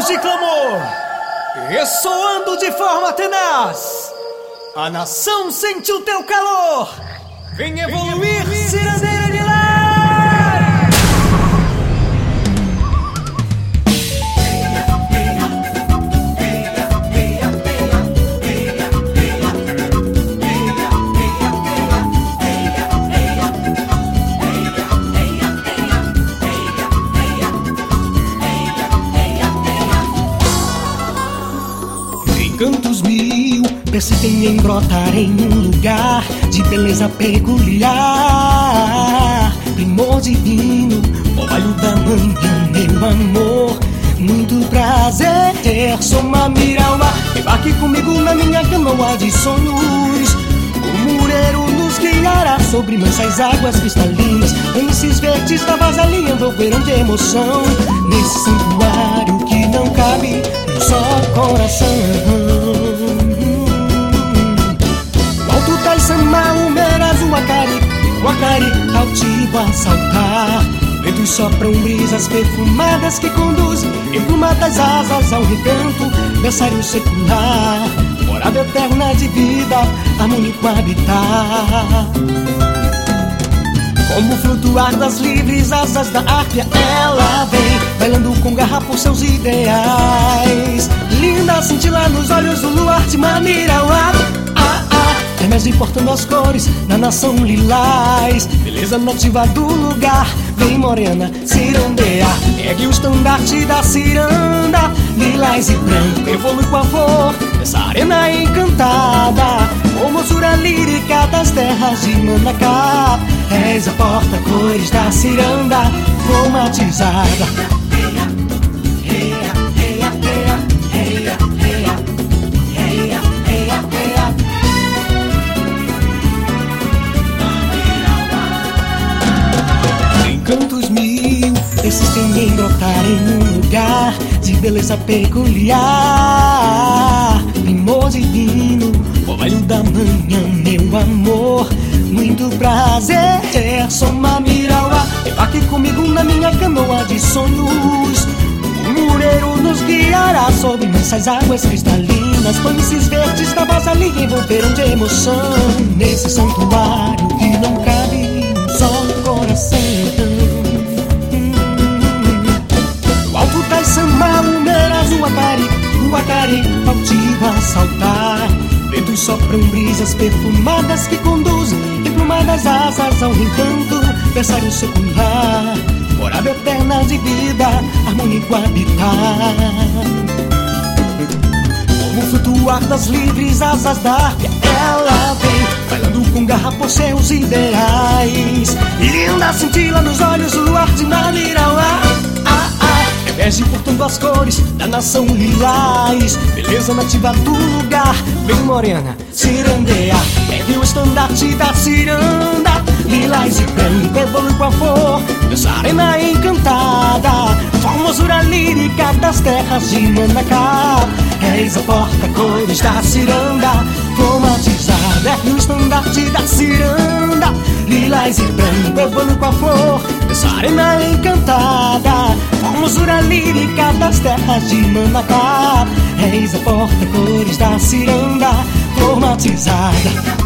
gritos de clamor, ressoando de forma tenaz. A nação sente o teu calor. Vem evoluir, cirandeira de lar. Cantos mil persistem em brotar em um lugar de beleza peculiar, primor divino, orvalho da manhã, meu amor, muito prazer. Sou Mamiraua, embarque comigo na minha canoa de sonhos. O mureiro nos guiará sobre mansas águas cristalinas, planícies verdes da vazalia envolverão de emoção, nesse santuário que não cabe um só coração. O alto da Isamá, o Meraz, o Acari, altivo a saltar. Ventos sopram brisas perfumadas que conduzem emplumadas asas ao recanto, berçário secular, morada eterna de vida, harmônico habitar. Como flutuar das livres asas da árpia, ela vem bailando com garra por seus ideais. Linda cintila nos olhos do luar de Mamiraua, remete portando as cores da nação lilás. Beleza nativa do lugar, vem morena, cirandear. Ergue o estandarte da ciranda, lilás e branco, evolui com a flor dessa arena encantada. Formosura lírica das terras de Manacá, és a porta-cores da ciranda cromatizada. Cantos mil persistem em brotar em um lugar de beleza peculiar, primor divino, orvalho da manhã, meu amor, muito prazer. Sou Mamiraua, embarque comigo na minha canoa de sonhos. O mureiro nos guiará sobre mansas águas cristalinas, planícies verdes da vazalia envolverão de emoção, nesse santuário que não cabe um só coração. Isamá, o Meraz, o Acari, altivo a saltar. Ventos sopram brisas perfumadas que conduzem emplumadas asas ao recanto, berçário secular, morada eterna de vida, harmônico habitar. Como flutuar das livres asas da árpia, ela vem bailando com garra por seus ideais. Linda cintila nos olhos do luar de Mamiraua, emerge portando as cores da nação lilás. Beleza nativa do lugar, vem morena, cirandear. Ergue o estandarte da ciranda, lilás e branco, evolui com a flor dessa arena encantada. Formosura lírica das terras de Manacá, és a porta-cores da ciranda cromatizada. Ergue o estandarte da ciranda, lilás e branco, evolui com a flor dessa arena encantada. Formosura lírica das terras de Manacá, és a porta-cores da ciranda cromatizada.